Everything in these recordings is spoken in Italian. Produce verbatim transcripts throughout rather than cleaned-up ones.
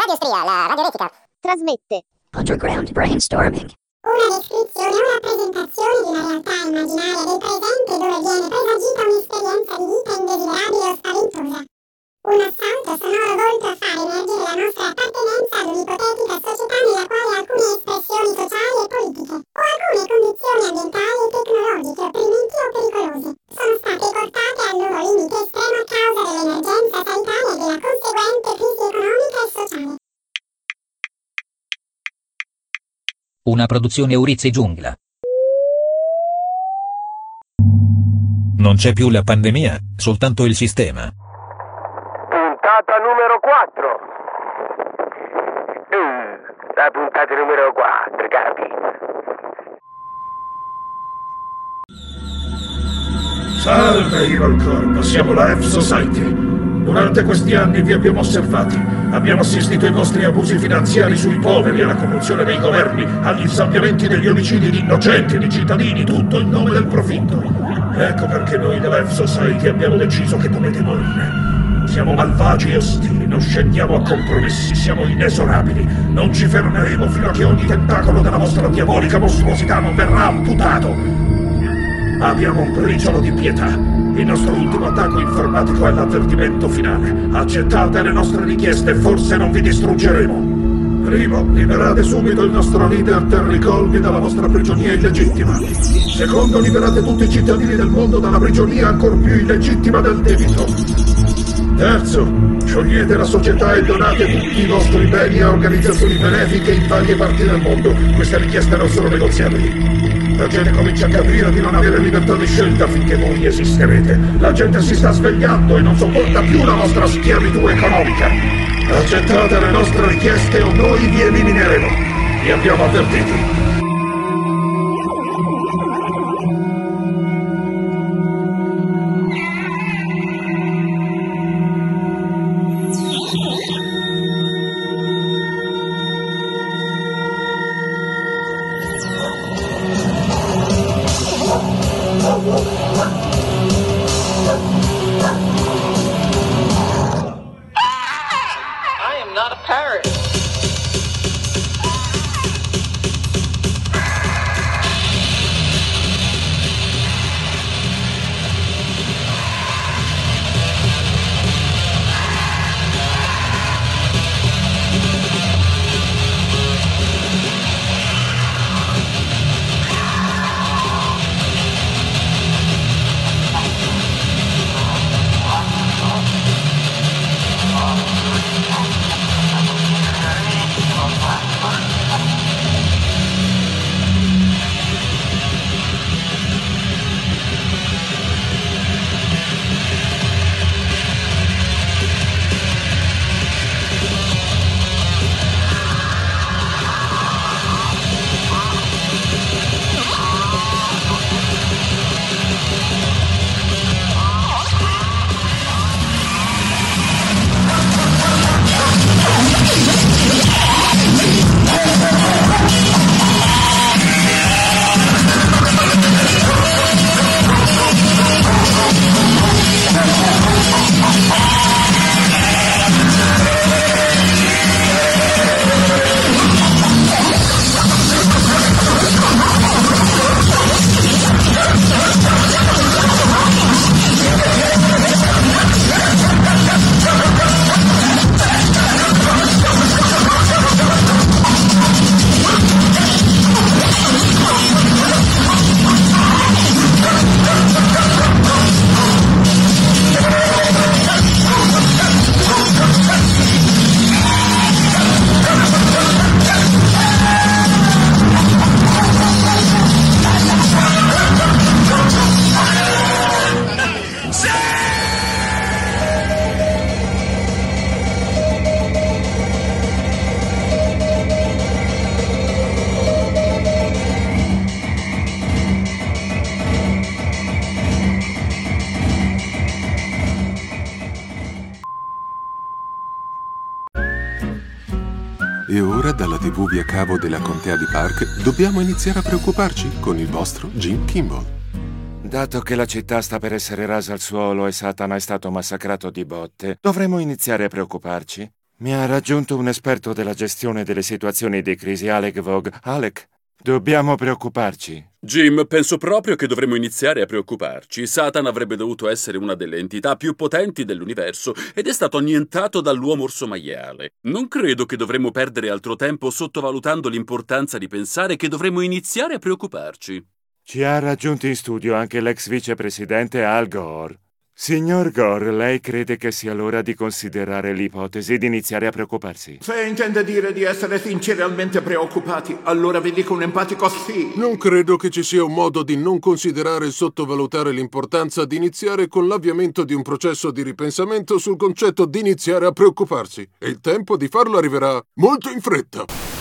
Radio Stria, la radioetica. Trasmette Underground Brainstorming. Una descrizione, una presentazione di una realtà immaginaria del presente dove viene presagita un'esperienza di vita indesiderabile o spaventosa. Un assalto sonoro volto a far emergere la nostra appartenenza ad un'ipotetica società nella quale alcune espressioni sociali e politiche o alcune condizioni ambientali e tecnologiche opprimenti o pericolose sono state portate al loro limite estremo a causa dell'emergenza sanitaria e della conseguente crisi economica e sociale. Una produzione Urizzi Giungla. Non c'è più la pandemia, soltanto il sistema. Puntata numero quattro. Uh, la puntata numero quattro, capi? Salve, Evil Corp, siamo la F Society. Durante questi anni vi abbiamo osservati. Abbiamo assistito ai vostri abusi finanziari sui poveri, alla corruzione dei governi, agli insabbiamenti degli omicidi di innocenti e di cittadini, tutto in nome del profitto. Ecco perché noi della F Society abbiamo deciso che dovete morire. Siamo malvagi e ostili, non scendiamo a compromessi, siamo inesorabili. Non ci fermeremo fino a che ogni tentacolo della vostra diabolica mostruosità non verrà amputato. Abbiamo un briciolo di pietà. Il nostro ultimo attacco informatico è l'avvertimento finale. Accettate le nostre richieste e forse non vi distruggeremo. Primo, liberate subito il nostro leader Terry Colby dalla vostra prigionia illegittima. Secondo, liberate tutti i cittadini del mondo dalla prigionia ancor più illegittima del debito. Terzo, sciogliete la società e donate tutti i vostri beni a organizzazioni benefiche in varie parti del mondo. Queste richieste non sono negoziabili. La gente comincia a capire di non avere libertà di scelta finché voi esisterete. La gente si sta svegliando e non sopporta più la vostra schiavitù economica. Accettate le nostre richieste o noi vi elimineremo. Vi abbiamo avvertiti. E ora dalla tivù via cavo della contea di Park dobbiamo iniziare a preoccuparci con il vostro Jim Kimball. Dato che la città sta per essere rasa al suolo e Satana è stato massacrato di botte, dovremmo iniziare a preoccuparci. Mi ha raggiunto un esperto della gestione delle situazioni di crisi, Alec Vogue. Alec, dobbiamo preoccuparci. Jim, penso proprio che dovremmo iniziare a preoccuparci. Satan avrebbe dovuto essere una delle entità più potenti dell'universo ed è stato annientato dall'uomo orso maiale. Non credo che dovremmo perdere altro tempo sottovalutando l'importanza di pensare che dovremmo iniziare a preoccuparci. Ci ha raggiunto in studio anche l'ex vicepresidente Al Gore. Signor Gore, lei crede che sia l'ora di considerare l'ipotesi di iniziare a preoccuparsi? Se intende dire di essere sinceramente preoccupati, allora vi dico un empatico sì. Non credo che ci sia un modo di non considerare e sottovalutare l'importanza di iniziare con l'avviamento di un processo di ripensamento sul concetto di iniziare a preoccuparsi. E il tempo di farlo arriverà molto in fretta.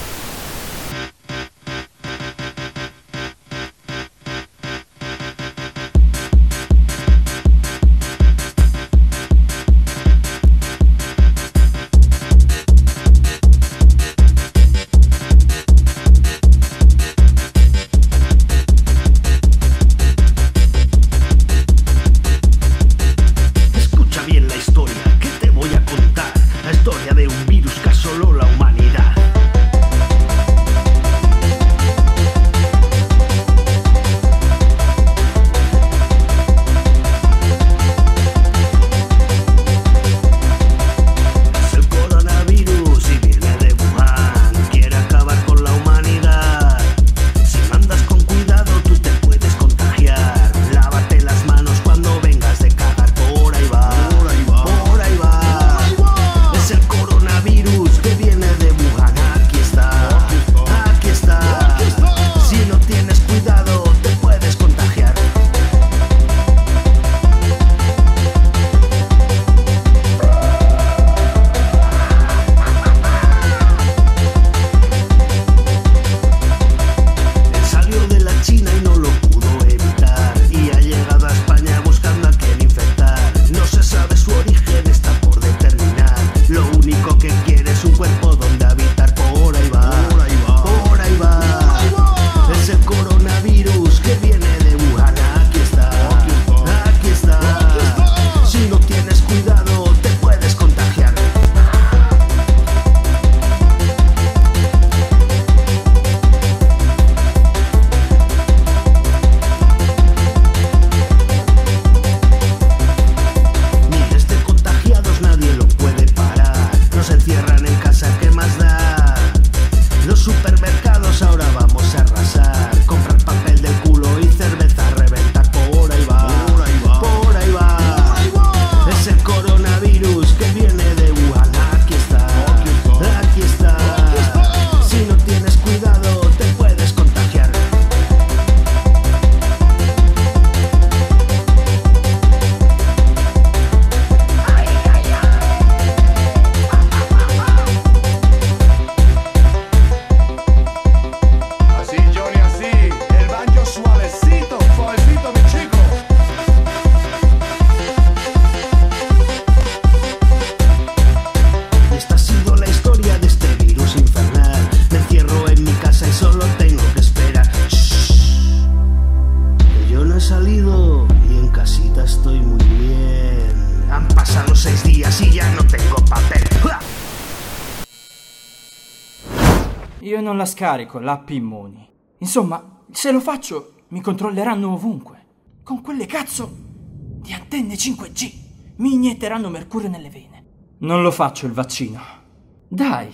Io non la scarico, l'app Immuni. Insomma, se lo faccio, mi controlleranno ovunque. Con quelle cazzo di antenne cinque G. Mi inietteranno mercurio nelle vene. Non lo faccio il vaccino. Dai.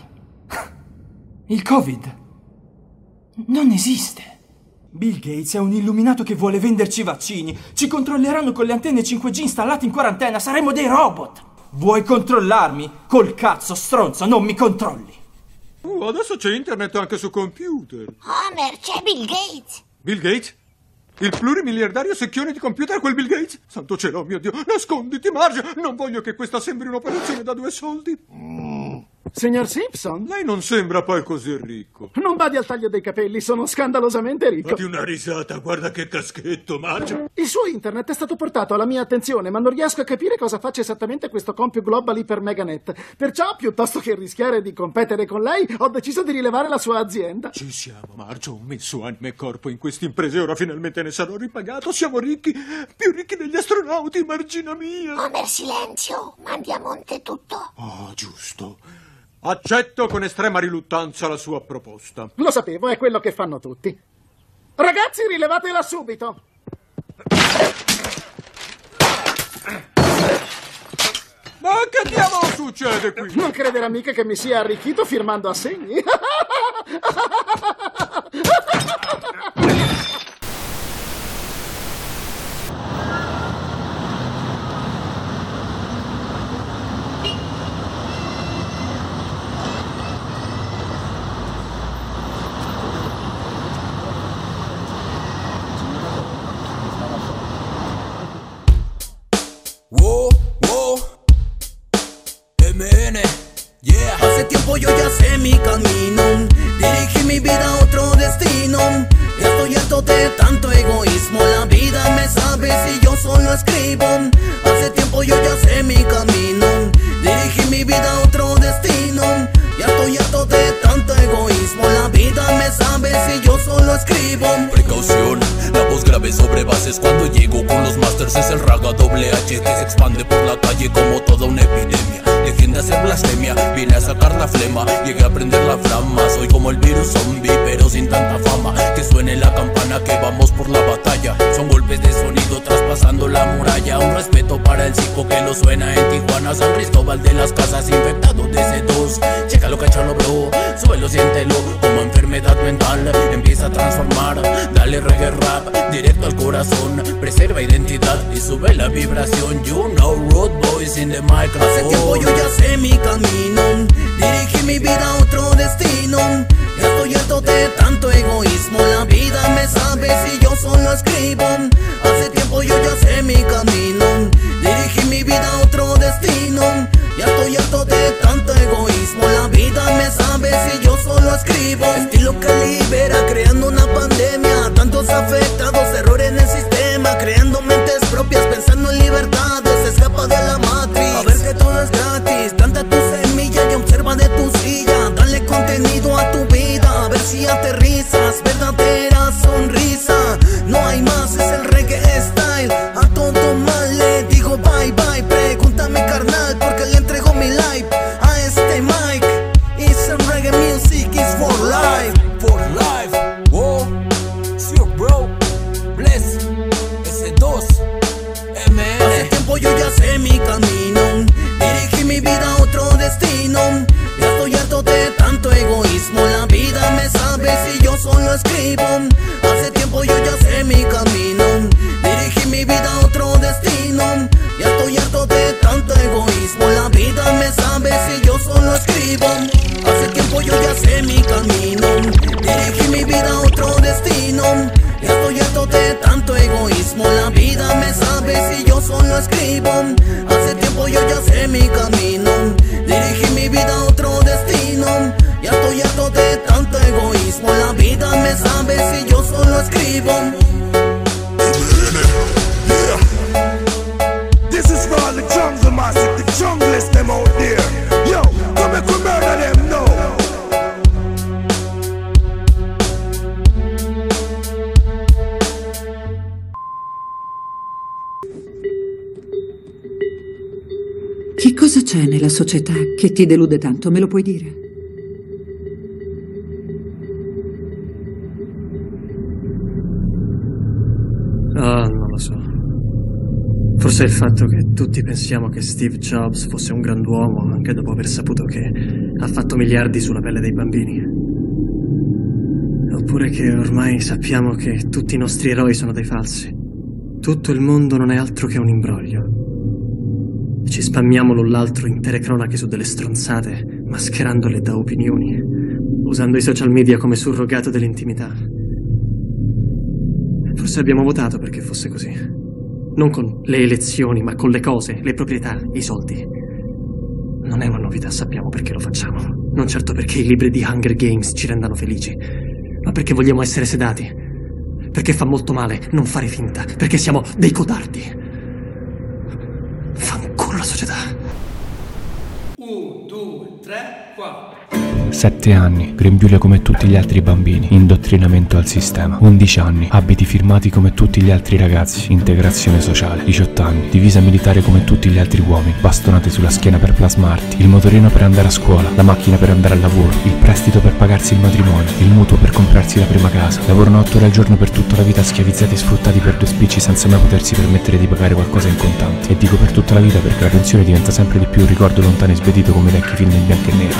Il Covid non esiste. Bill Gates è un illuminato che vuole venderci vaccini. Ci controlleranno con le antenne cinque G installate in quarantena. Saremo dei robot. Vuoi controllarmi? Col cazzo, stronzo, non mi controlli. Oh, adesso c'è internet anche su computer. Homer, c'è Bill Gates. Bill Gates? Il plurimiliardario secchione di computer è quel Bill Gates? Santo cielo, oh mio Dio, nasconditi, Marge! Non voglio che questa sembri un'operazione da due soldi. Mm. Signor Simpson? Lei non sembra poi così ricco. Non badi al taglio dei capelli, sono scandalosamente ricco. Fatti una risata, guarda che caschetto, Marge. Il suo internet è stato portato alla mia attenzione, ma non riesco a capire cosa faccia esattamente questo Compu Global Hyper Meganet. Perciò, piuttosto che rischiare di competere con lei, ho deciso di rilevare la sua azienda. Ci siamo, Marge, ho messo anima e corpo in queste imprese, ora finalmente ne sarò ripagato. Siamo ricchi, più ricchi degli astronauti, Margina mia. Homer, silenzio, mandi a monte tutto. Oh, giusto. Accetto con estrema riluttanza la sua proposta. Lo sapevo, è quello che fanno tutti. Ragazzi, rilevatela subito. Ma che diavolo succede qui? Non crederà mica che mi sia arricchito firmando assegni. Wow, wow, M N, yeah. Hace tiempo yo ya sé mi camino, dirigí mi vida a otro destino. Estoy harto de tanto egoísmo, la vida me sabe si yo solo escribo. Hace tiempo yo ya sé mi camino, dirigí mi vida a otro destino. Ya estoy harto de tanto egoísmo, la vida me sabe si yo solo escribo. Precaución, la voz grave sobre bases cuando llego con los masters. Es el raga doble H que se expande por la calle como toda una epidemia. Defiende hacer blasfemia, vine a sacar la flema. Llegué a prender la flama, soy como el virus zombie pero sin tanta fama. Que suene la campana que vamos por la batalla. Son golpes de sonido traspasando la muralla. Un respeto para el circo que lo suena en Tijuana. San Cristóbal de las Casas, infectado de C dos. Chécalo, cachalo, bro, súbelo, siéntelo. Como enfermedad mental empieza a transformar. Dale reggae rap, directo al corazón. Preserva identidad y sube la vibración. You know, road boys in the microphone. Hace tiempo yo ya sé mi camino, dirigí mi vida a otro destino. Ya estoy harto de tanto egoísmo, la vida me sabe si yo solo escribo. Hace tiempo yo ya sé mi camino, dirigí mi vida a otro destino. Ya estoy harto de tanto egoísmo, la vida me sabe si yo solo escribo. Estilo que libera, creando una pandemia. Tantos afectados, errores en el sistema. Creando mentes propias, pensando en libertades. Se escapa de la matriz, a ver que todo es gratis. Planta tu semilla y observa de tu silla. Dale contenido a tu vida, a ver si aterrizas. Verdadera sonrisa, no hay más, es el reggae style. A todo mal le digo bye bye. Pregúntame carnal, porque le entrego mi life a este mic. It's a reggae music, it's for life. For life, wow, it's your bro, bless, S dos, M N. Hace tiempo yo ya sé mi camino, dirigí mi vida a otro destino. Ya estoy harto de tanto egoísmo, la vida me sabe si yo solo escribo. Hace tiempo yo ya sé mi camino, dirigí mi vida a otro destino. Ya estoy harto de tanto egoísmo, la vida me sabe si yo solo escribo. Hace tiempo yo ya sé mi camino, dirigí mi vida a otro destino. Ya estoy harto de tanto egoísmo, la vida me sabe si yo solo escribo. Hace tiempo yo ya sé mi camino, dirigí mi vida a otro destino. Ya estoy harto de tanto egoísmo, la vida me sabe si yo solo escribo. This is for all the jungle massive, the junglers them out there. Yo, come and come murder them now. Che cosa c'è nella società che ti delude tanto? Me lo puoi dire? Ah, non lo so. Forse il fatto che tutti pensiamo che Steve Jobs fosse un grand'uomo anche dopo aver saputo che ha fatto miliardi sulla pelle dei bambini. Oppure che ormai sappiamo che tutti i nostri eroi sono dei falsi. Tutto il mondo non è altro che un imbroglio. Ci spammiamo l'un l'altro intere cronache su delle stronzate, mascherandole da opinioni, usando i social media come surrogato dell'intimità. Forse abbiamo votato perché fosse così. Non con le elezioni, ma con le cose, le proprietà, i soldi. Non è una novità, sappiamo perché lo facciamo. Non certo perché i libri di Hunger Games ci rendano felici, ma perché vogliamo essere sedati. Perché fa molto male non fare finta, perché siamo dei codardi. Fanculo la società. Un, due, tre, quattro. sette anni, grembiule come tutti gli altri bambini, indottrinamento al sistema. undici anni, abiti firmati come tutti gli altri ragazzi, integrazione sociale. diciotto anni, divisa militare come tutti gli altri uomini, bastonate sulla schiena per plasmarti, il motorino per andare a scuola, la macchina per andare al lavoro, il prestito per pagarsi il matrimonio, il mutuo per comprarsi la prima casa. Lavorano otto ore al giorno per tutta la vita, schiavizzati e sfruttati per due spicci senza mai potersi permettere di pagare qualcosa in contanti. E dico per tutta la vita perché la pensione diventa sempre di più un ricordo lontano e sbedito come i vecchi film in bianco e nero.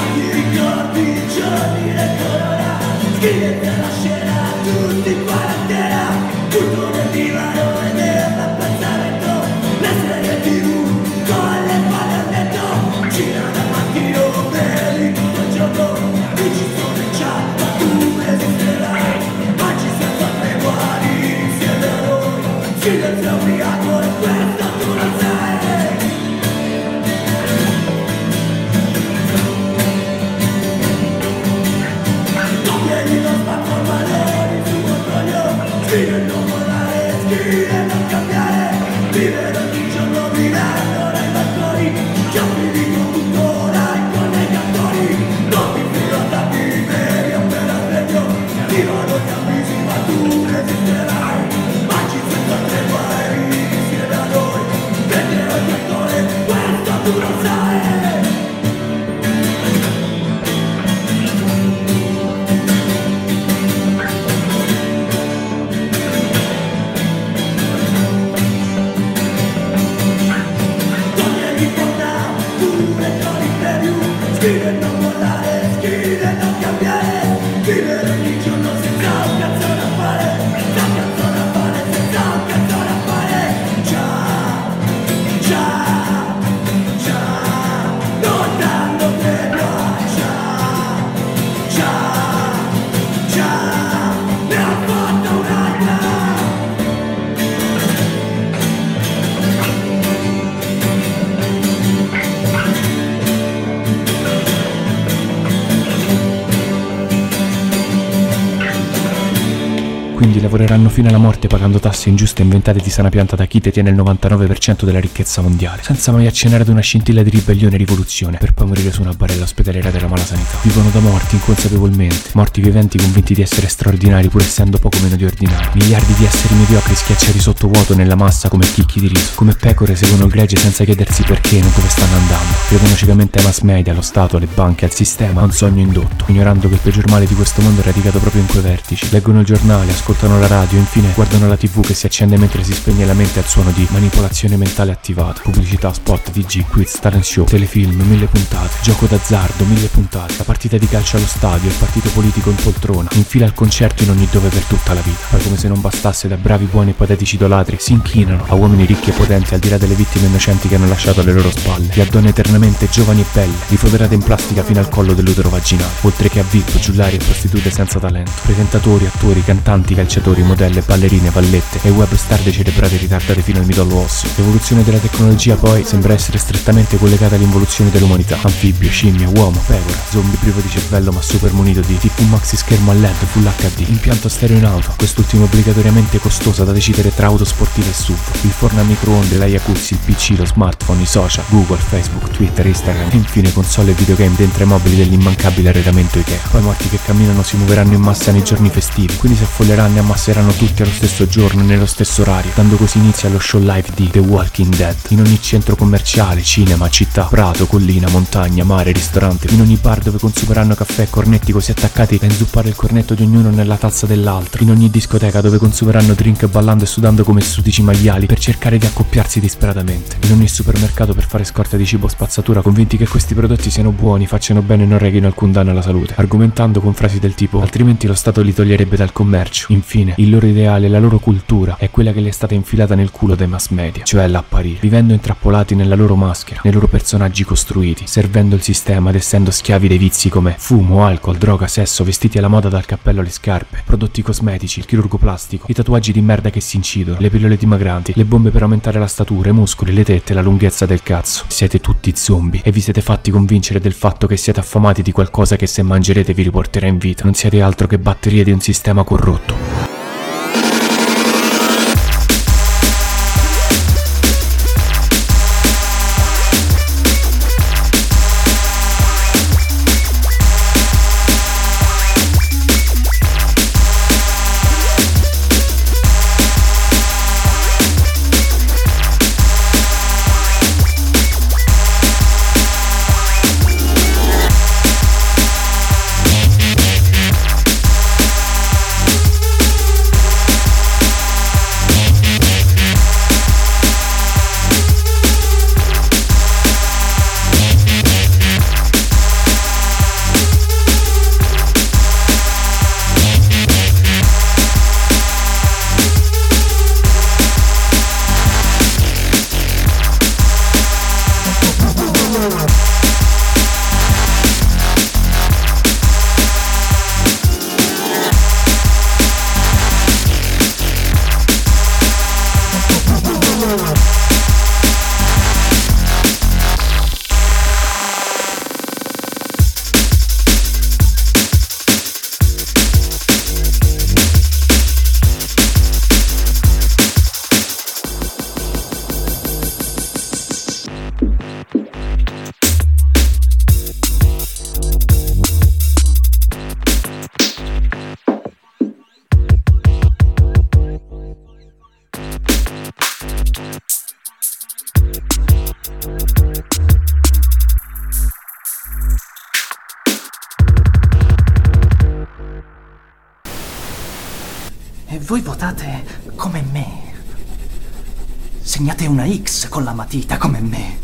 Quindi lavoreranno fino alla morte pagando tasse ingiuste inventate di sana pianta da chi detiene il novantanove per cento della ricchezza mondiale, senza mai accennare ad una scintilla di ribellione e rivoluzione, per poi morire su una barella ospedaliera della mala sanità. Vivono da morti inconsapevolmente, morti viventi convinti di essere straordinari pur essendo poco meno di ordinari. Miliardi di esseri mediocri schiacciati sottovuoto nella massa come chicchi di riso, come pecore seguono il gregge senza chiedersi perché né dove stanno andando. Credono ciecamente ai mass media, allo Stato, alle banche, al sistema, a un sogno indotto, ignorando che il peggior male di questo mondo è radicato proprio in quei vertici. Leggono il giornale, ascoltano la radio e infine guardano la tv che si accende mentre si spegne la mente al suono di manipolazione mentale attivata, pubblicità, spot, tg, quiz, talent show, telefilm, mille puntate, gioco d'azzardo, mille puntate, la partita di calcio allo stadio, il partito politico in poltrona, in fila al concerto in ogni dove per tutta la vita. Poi come se non bastasse, da bravi, buoni e patetici idolatri si inchinano a uomini ricchi e potenti al di là delle vittime innocenti che hanno lasciato alle loro spalle, e a donne eternamente giovani e belle, rifoderate in plastica fino al collo dell'utero vaginale, oltre che a V I P, giullari e prostitute senza talento, presentatori, attori, cantanti, calciatori, modelle, ballerine, vallette e web star decerebrate e ritardate fino al midollo osseo. L'evoluzione della tecnologia poi sembra essere strettamente collegata all'involuzione dell'umanità. Anfibio, scimmia, uomo, pecora, zombie privo di cervello ma super munito di tivù maxi schermo a led, full acca di, impianto stereo in auto, quest'ultimo obbligatoriamente costoso da decidere tra auto sportive e S U V, il forno a microonde, la jacuzzi, il P C, lo smartphone, i social, Google, Facebook, Twitter, Instagram e infine console e videogame dentro ai mobili dell'immancabile arredamento Ikea. Poi morti che camminano si muoveranno in massa nei giorni festivi, quindi si affolleranno e ammasseranno tutti allo stesso giorno e nello stesso orario, dando così inizio allo show live di The Walking Dead. In ogni centro commerciale, cinema, città, prato, collina, montagna, mare, ristorante, in ogni bar dove consumeranno caffè e cornetti così attaccati da inzuppare il cornetto di ognuno nella tazza dell'altro, in ogni discoteca dove consumeranno drink ballando e sudando come sudici maiali per cercare di accoppiarsi disperatamente, in ogni supermercato per fare scorta di cibo spazzatura, convinti che questi prodotti siano buoni, facciano bene e non rechino alcun danno alla salute, argomentando con frasi del tipo altrimenti lo Stato li toglierebbe dal commercio. Infine, il loro ideale, la loro cultura è quella che le è stata infilata nel culo dai mass media, cioè l'apparire, vivendo intrappolati nella loro maschera, nei loro personaggi costruiti, servendo il sistema ed essendo schiavi dei vizi come fumo, alcol, droga, sesso, vestiti alla moda dal cappello alle scarpe, prodotti cosmetici, il chirurgo plastico, i tatuaggi di merda che si incidono, le pillole dimagranti, le bombe per aumentare la statura, i muscoli, le tette, la lunghezza del cazzo. Siete tutti zombie e vi siete fatti convincere del fatto che siete affamati di qualcosa che se mangerete vi riporterà in vita. Non siete altro che batterie di un sistema corrotto. E voi votate come me. Segnate una X con la matita come me.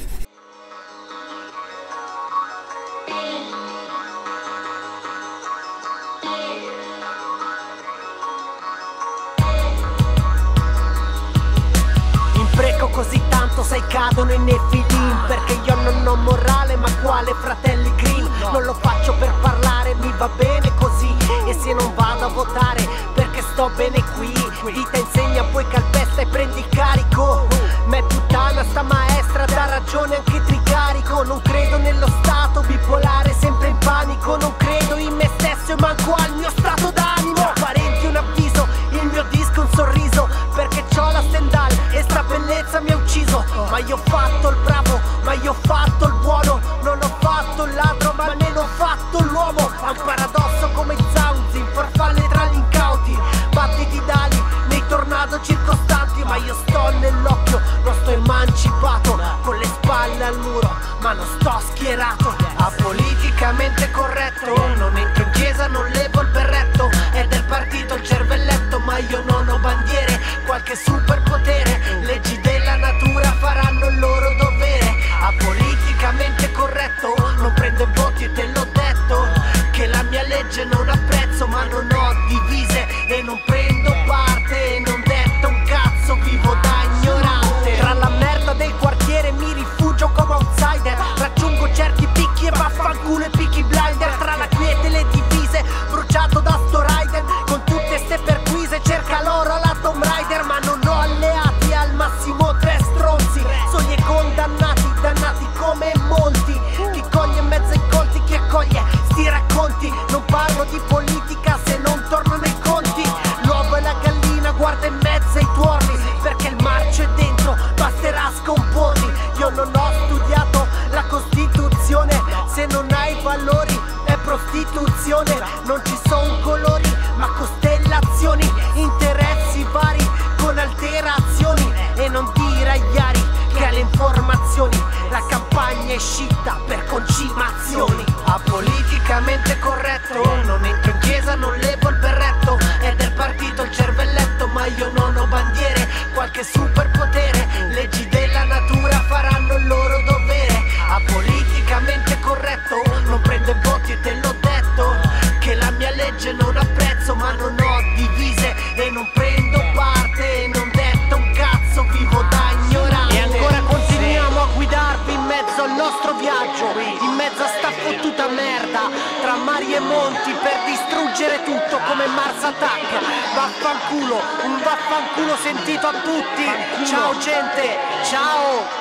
Impreco così tanto, sai, cadono i nefilim, perché io non ho morale, ma quale Fratelli Green. Non lo faccio per parlare, mi va bene così. E se non vado a votare, perché sto bene qui. Vita insegna, poi calpesta e prendi carico. Ma è puttana sta maestra, dà ragione anche tricarico. Non credo nello stato bipolare, sempre in panico. Non credo in me stesso e manco al mio stato d'animo. Parenti un avviso, il mio disco un sorriso, perché c'ho la Stendhal e sta bellezza mi ha ucciso. Ma io ho fatto il bravo, ma io ho fatto il buono. Non ho fatto il ladro, ma almeno ho fatto l'uomo. È un paradosso come Zaunzi, farfalle tra gli incauti, battiti d'ali nei tornado circostanti. Ma io sto nell'occhio, non sto emancipato, con le spalle al muro, ma non sto schierato. Apoliticamente corretto, non entro in chiesa, non levo il berretto. È del partito il cervelletto, ma io non ho bandiere, qualche superpotere. Leggi della natura faranno il loro dovere. Apoliticamente corretto, non prendo i voti e te l'ho detto, che la mia legge non ha prezzo, ma non ho divise e non prendo parte. E non detto un cazzo, vivo da ignorante. Tra la merda del quartiere mi rifugio come outsider, raggiungo certi picchi e vaffanculo e picchi blinder. Tra la quiete e le divise, bruciato da sto Raiden, con tutte ste perquise cerca l'oro alla Tomb Raider. Ma non ho alleati, al massimo tre stronzi, soli e condannati, dannati come molti. Chi coglie in mezzo ai colti, chi accoglie sti racconti. Non parlo di politica se non tornano i conti. L'uovo e la gallina, guarda in mezzo ai tuorli, perché il marcio è dentro, basterà scomporli. Io non ho studiato la Costituzione, se non hai valori è prostituzione. Non ci sono colori, ma costellazioni, interessi vari con alterazioni. E non dire agli ari che alle informazioni la campagna è scitta per concimazioni. Apoliticamente corretto, non entro in chiesa, non levo il berretto. È del partito il cervelletto, ma io non ho bandiere, qualche superpotere. Leggi della natura faranno il loro dovere. Apoliticamente corretto, non prendo i voti e te l'ho detto, che la mia legge non ha prezzo, ma non ho divise e non prendo parte. E non detto un cazzo, vivo da ignorante. E ancora continuiamo a guidarvi in mezzo al nostro viaggio, in mezzo a sta fottuta merda, tra mari e monti, per distruggere tutto come Mars Attack. Vaffanculo, un vaffanculo sentito a tutti. Ciao gente, ciao.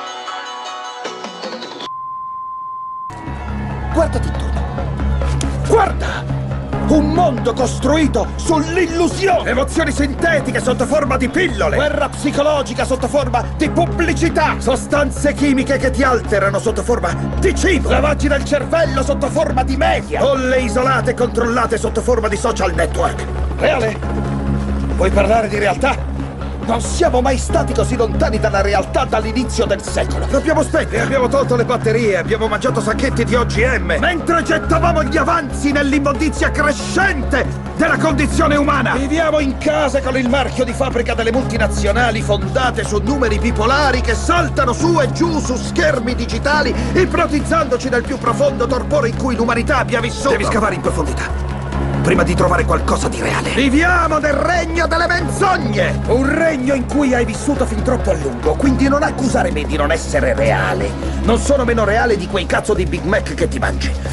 Guardati intorno. Guarda! Un mondo costruito sull'illusione! Emozioni sintetiche sotto forma di pillole! Guerra psicologica sotto forma di pubblicità! Sostanze chimiche che ti alterano sotto forma di cibo! Lavaggi del cervello sotto forma di media! Bolle isolate e controllate sotto forma di social network! Reale? Vuoi parlare di realtà? Non siamo mai stati così lontani dalla realtà dall'inizio del secolo. L'abbiamo spente, abbiamo tolto le batterie, abbiamo mangiato sacchetti di O G M, mentre gettavamo gli avanzi nell'immondizia crescente della condizione umana. Viviamo in case con il marchio di fabbrica delle multinazionali fondate su numeri bipolari che saltano su e giù su schermi digitali, ipnotizzandoci nel più profondo torpore in cui l'umanità abbia vissuto. Devi scavare in profondità prima di trovare qualcosa di reale. Viviamo nel regno delle menzogne! Un regno in cui hai vissuto fin troppo a lungo, quindi non accusare me di non essere reale. Non sono meno reale di quei cazzo di Big Mac che ti mangi.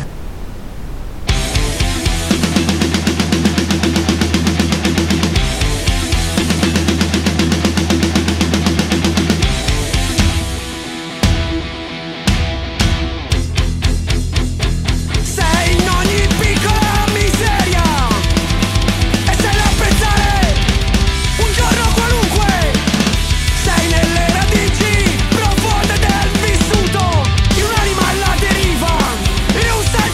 Sei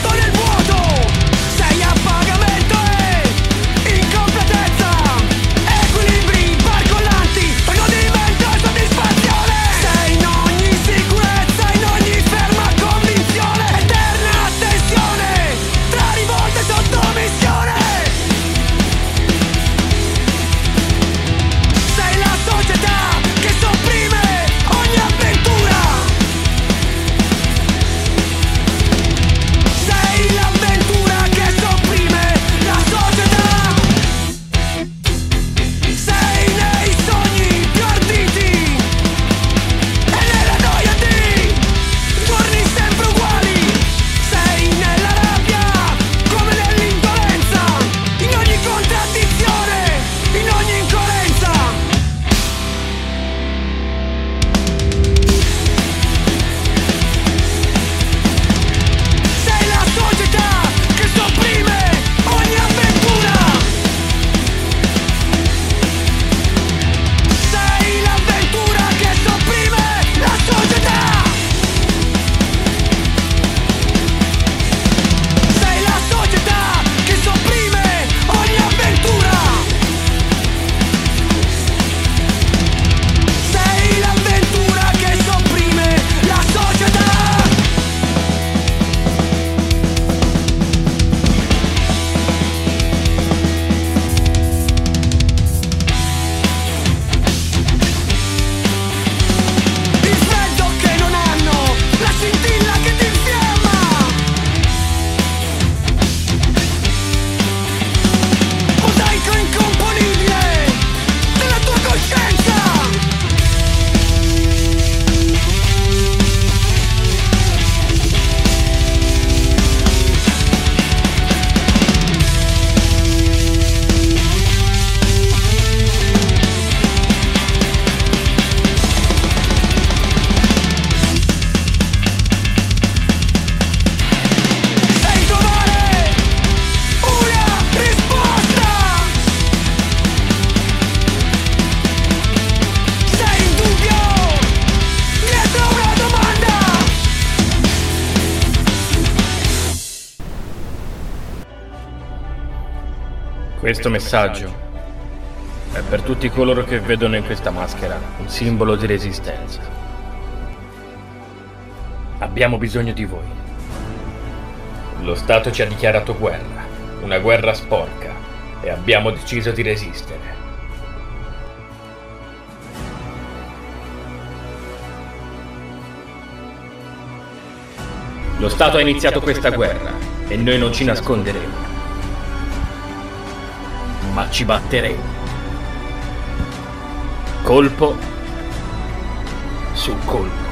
Questo messaggio è per tutti coloro che vedono in questa maschera un simbolo di resistenza. Abbiamo bisogno di voi. Lo Stato ci ha dichiarato guerra, una guerra sporca, e abbiamo deciso di resistere. Lo Stato ha iniziato questa guerra e noi non ci nasconderemo. Ma ci batteremo. Colpo su colpo.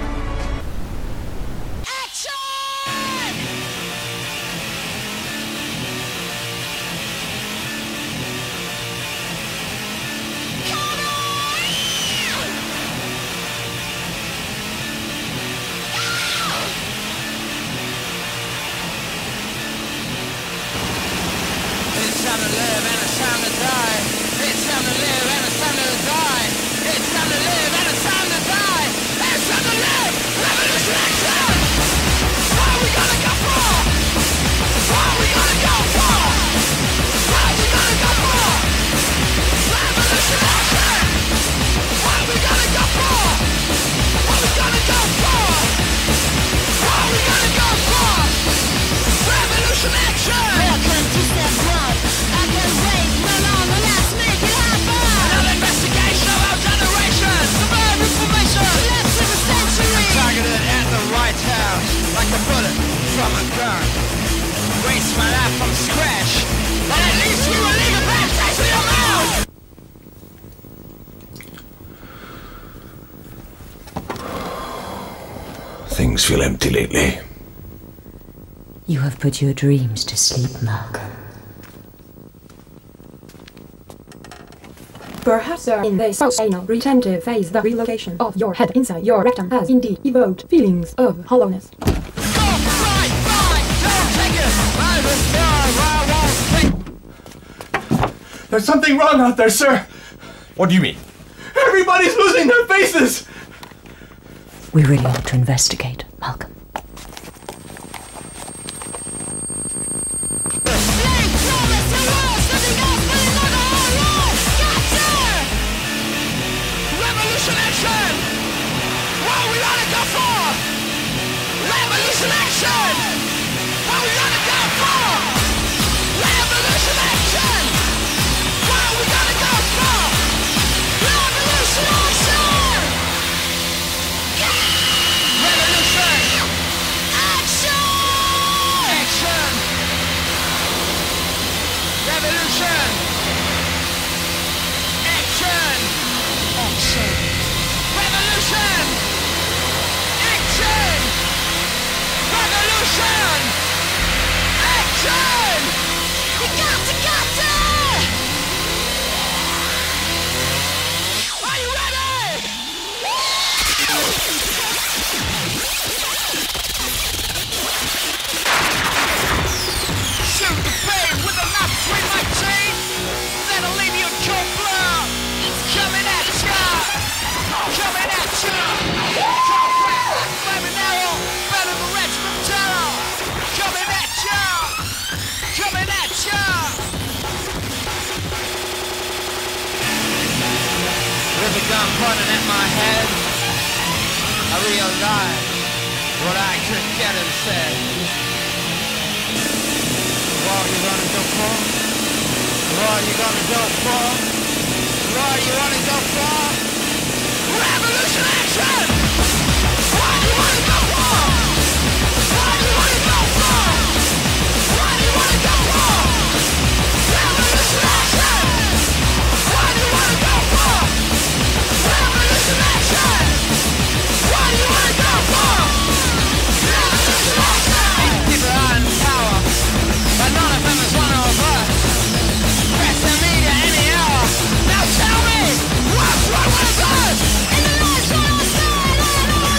Things feel empty lately. You have put your dreams to sleep, Malcolm. Perhaps uh, in this post-anal retentive phase, the relocation of your head inside your rectum has indeed evoked feelings of hollowness. There's something wrong out there, sir. What do you mean? Everybody's losing their faces. We really ought to investigate, Malcolm. Revolution action! What are we gonna go for? Revolution action! What are we gonna go for? Revolution action! What are we gonna go for? Revolution action! Yeah! Revolution! Action! Action! Revolution! Action! Action! Revolution! Action! Revolution! Action! We got to, got to! Are you ready? Shoot the pain with a knife between my teeth. That'll leave you cold blood. It's coming at ya! Coming at ya! Flaming arrow, better than Rex from terror. Coming at ya! Coming at ya! With a gun pointing at my head, I realized what I could get instead. What are you gonna go for? What are you gonna go for? What are you gonna go for? Revolution action! What do you wanna go for? What do you wanna go for? What do you wanna go for? Revolution action! What do you wanna go for? Revolution action! What do you wanna go for? Revolution action! These people are in power, but none of them is one of us. Press the media any hour. Now tell me, what's wrong with us? In the last one,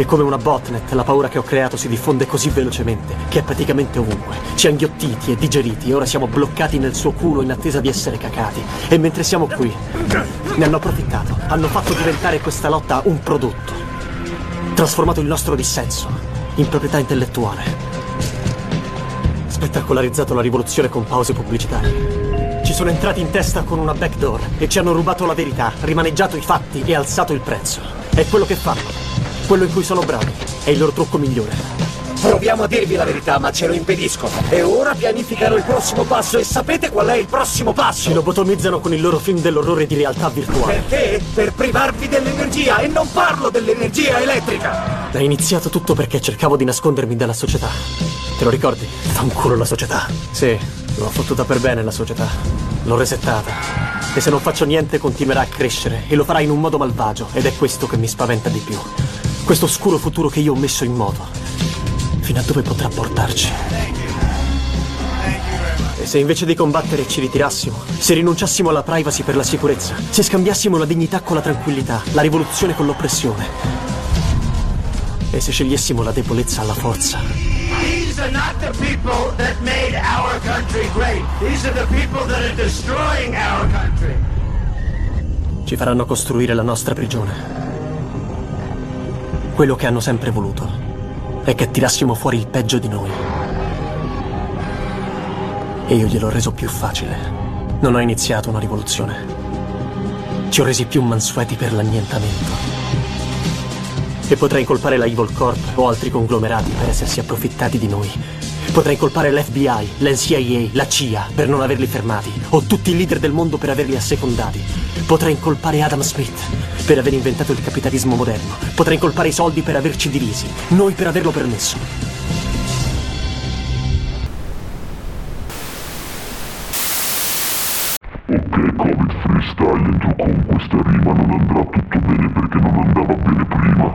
E come una botnet, la paura che ho creato si diffonde così velocemente che è praticamente ovunque. Ci ha inghiottiti e digeriti e ora siamo bloccati nel suo culo in attesa di essere cacati. E mentre siamo qui, ne hanno approfittato. Hanno fatto diventare questa lotta un prodotto. Trasformato il nostro dissenso in proprietà intellettuale. Spettacolarizzato la rivoluzione con pause pubblicitarie. Ci sono entrati in testa con una backdoor e ci hanno rubato la verità, rimaneggiato i fatti e alzato il prezzo. È quello che fanno, quello in cui sono bravi, è il loro trucco migliore. Proviamo a dirvi la verità, ma ce lo impediscono. E ora pianificano il prossimo passo. E sapete qual è il prossimo passo? Ci lobotomizzano con il loro film dell'orrore di realtà virtuale. Perché? Per privarvi dell'energia. E non parlo dell'energia elettrica. È iniziato tutto perché cercavo di nascondermi dalla società. Te lo ricordi? Fa un culo la società. Sì, l'ho fottuta per bene la società. L'ho resettata. E se non faccio niente continuerà a crescere. E lo farà in un modo malvagio. Ed è questo che mi spaventa di più. Questo oscuro futuro che io ho messo in moto. Fino a dove potrà portarci. E se invece di combattere ci ritirassimo, se rinunciassimo alla privacy per la sicurezza, se scambiassimo la dignità con la tranquillità, la rivoluzione con l'oppressione, e se scegliessimo la debolezza alla forza. These are not the people that made our country great. These are the people that are destroying our country. Ci faranno costruire la nostra prigione. Quello che hanno sempre voluto è che tirassimo fuori il peggio di noi. E io gliel'ho reso più facile. Non ho iniziato una rivoluzione. Ci ho resi più mansueti per l'annientamento. E potrei incolpare la Evil Corp o altri conglomerati per essersi approfittati di noi. Potrei incolpare l'F B I, l'N C I A, la C I A per non averli fermati, o tutti i leader del mondo per averli assecondati. Potrei incolpare Adam Smith per aver inventato il capitalismo moderno. Potrei incolpare i soldi per averci divisi, noi per averlo permesso. Ok, Covid Freestyle, entro con questa rima, non andrà tutto bene perché non andava bene prima.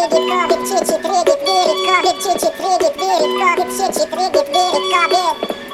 Cici, tredi, pliri, covid, cici, tredi, pliri, covid, cici, tredi, pliri, covid.